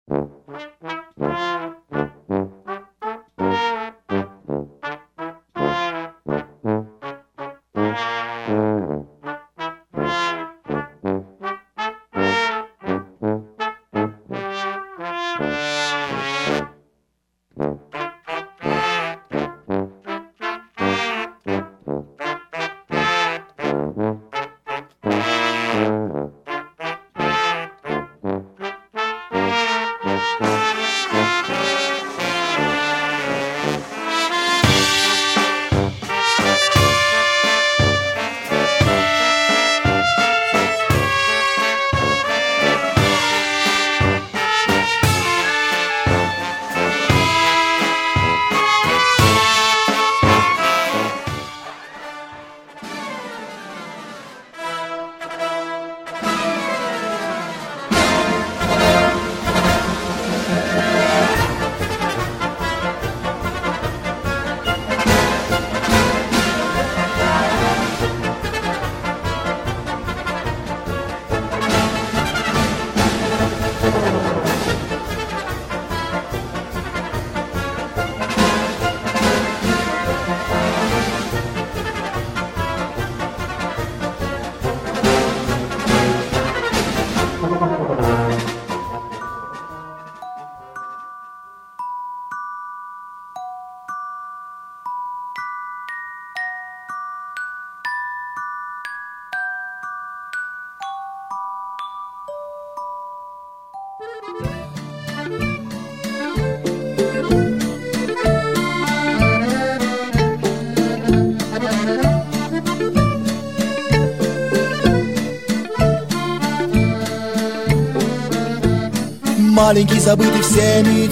Маленький, забытый всеми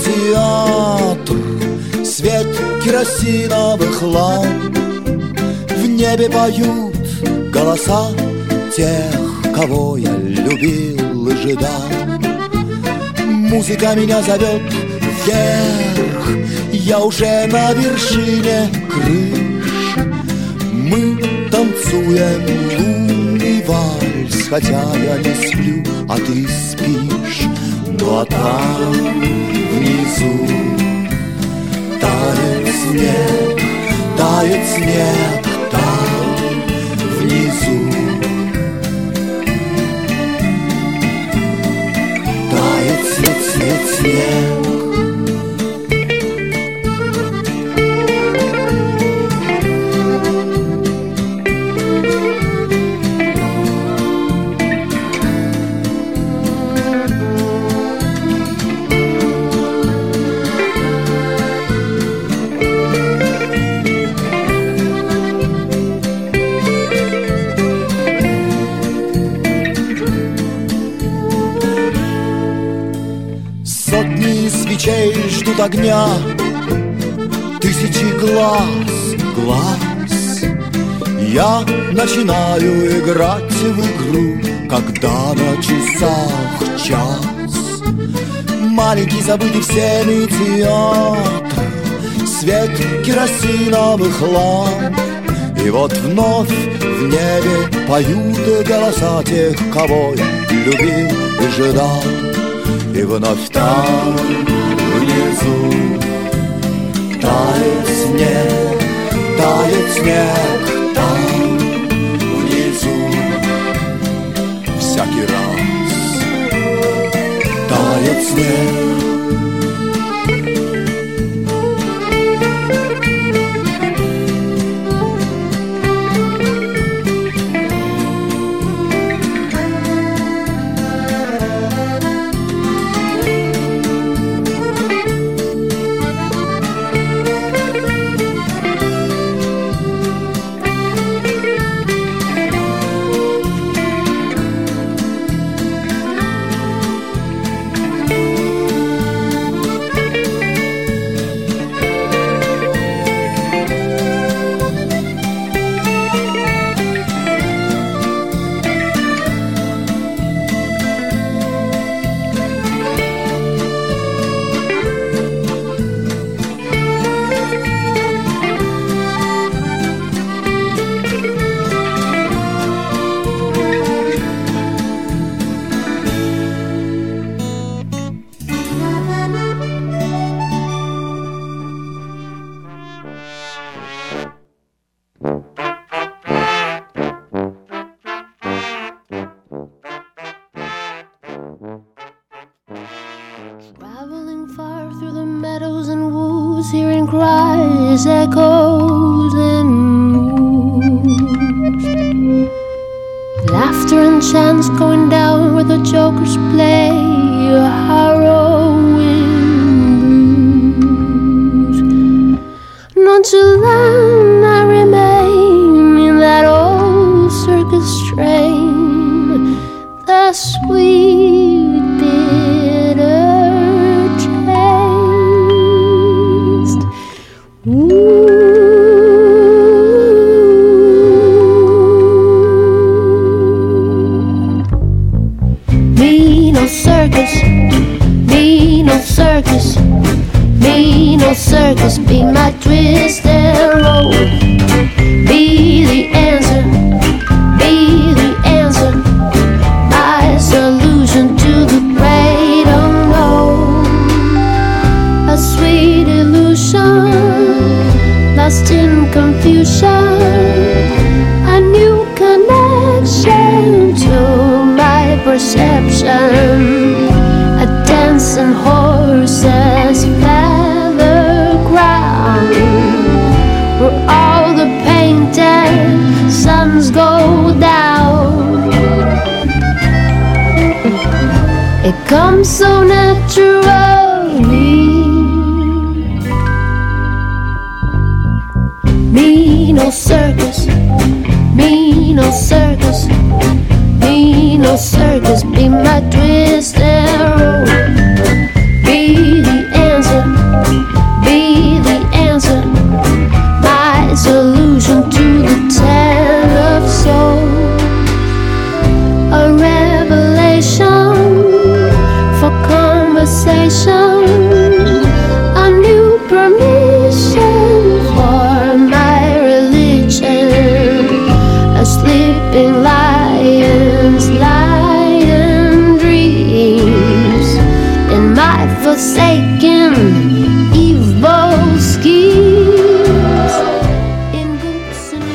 театр, свет керосиновых ламп. В небе поют голоса тех, кого я любил и ждал. Музыка меня зовет вверх, я уже на вершине крыш. Мы танцуем лунный вальс, хотя я не сплю, а ты спишь. Ну а там внизу тает снег, там внизу тает снег. Сотни свечей ждут огня, тысячи глаз. Я начинаю играть в игру, когда на часах час. Маленький, забытый всеми театр, свет керосиновых ламп. И вот вновь в небе поют голоса тех, кого я любил и ждал. И вновь там внизу тает снег, там внизу всякий раз тает снег. hearing cries, echoes, and moves. Laughter and chants going down where the jokers play a harrowing blues. Nonchalant I remain in that old circus train, the sweet bitter taste. Me no circus, me no circus, me no circus. Be my twist and roll. Be the answer, be the answer. My solution to the great unknown. A sweet illusion, lost in confusion. A new connection to my perception. A dancing horse's feather crown, where all the painted suns go down. It comes so naturally. Me no circus, me no circus, me no circus. Be my twist and roll. Be the answer, be the answer. My solution to the tale of soul. A revelation for conversation. A new permission for my religion. A sleeping lion's lion dreams in my forsaken evil schemes. In boots and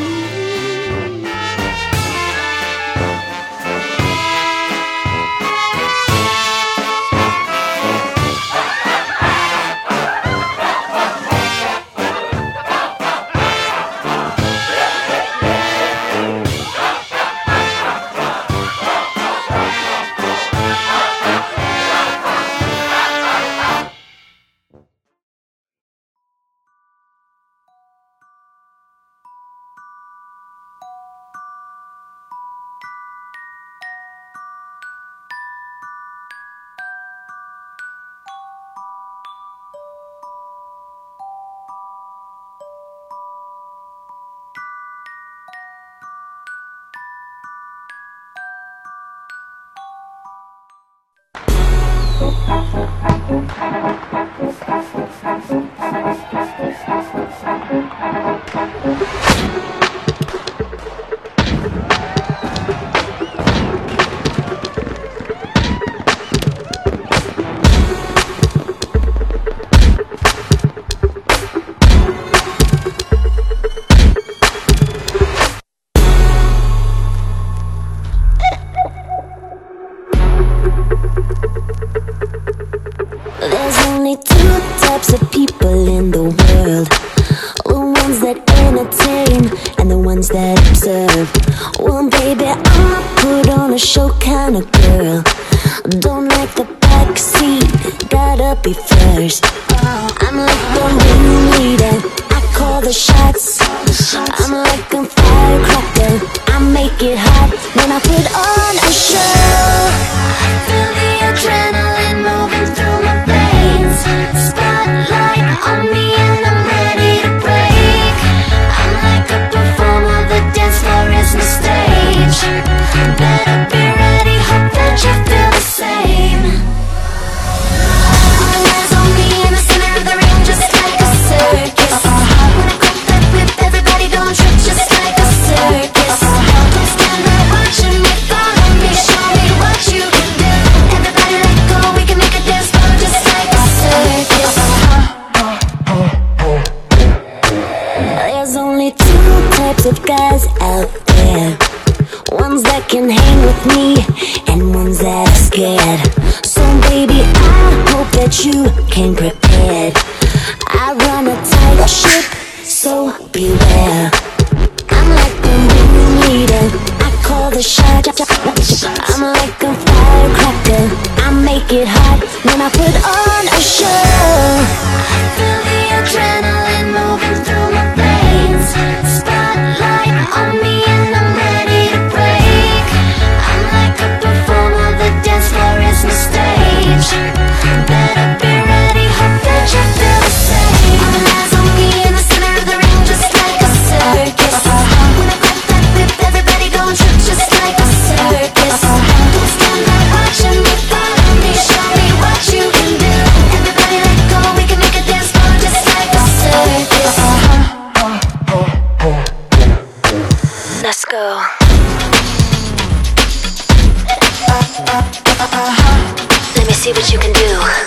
There's only two types of people in the world. The ones that entertain and the ones that observe. Well, baby, I'm a put on a show kind of girl. Don't like the back seat, gotta be first. I'm like the ringleader, I call the shots. I'm like a firecracker, I make it hot when I put on a show. Feel the adrenaline moving through my veins. Spotlight on me and I'm ready to break. I'm like a performer, the dance floor is my stage. Better be ready, hope that you feel the same. All eyes on me in the center of the ring, just like a circus. When I crack that whip, everybody don't trip, just like a circus. Don't stand there watching me, follow me, show me what you can do. Everybody let go, we can make a dance floor just like a circus. There's only two types of guys out there. Ones that can hang with me and ones that are scared. So baby, I hope that you came prepared. I run a time put on a show. I feel the adrenaline moving through my veins. Spotlight on me and I'm ready to break. I'm like a performer, the dance floor is my stage. Better be ready, hope that you feel the same. All eyes on me in the center of the ring, just like a circus. When I grab that whip, everybody gon' trip just like a circus. Don't stand back watching me, follow me, show me what you can do. Everybody let go, we can make a dance floor just like a circus. Let's go. Let me see what you can do.